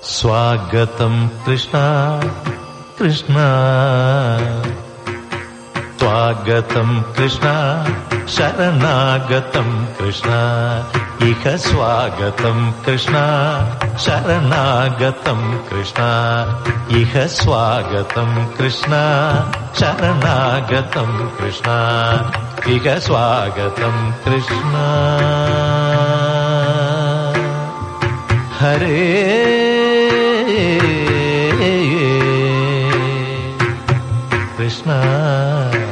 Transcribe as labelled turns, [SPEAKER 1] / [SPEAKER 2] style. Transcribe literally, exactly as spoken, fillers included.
[SPEAKER 1] സ്വാഗതം കൃഷ്ണ കൃഷ്ണ സ്വാഗതം കൃഷ്ണ ശരണാഗതം കൃഷ്ണ ഇഹ സ്വാഗതം കൃഷ്ണ ശരണാഗതം കൃഷ്ണ ഇഹ സ്വാഗതം കൃഷ്ണ ശരണാഗതം കൃഷ്ണ ഇഹ സ്വാഗതം കൃഷ്ണ ഹരേ കൃഷ്ണ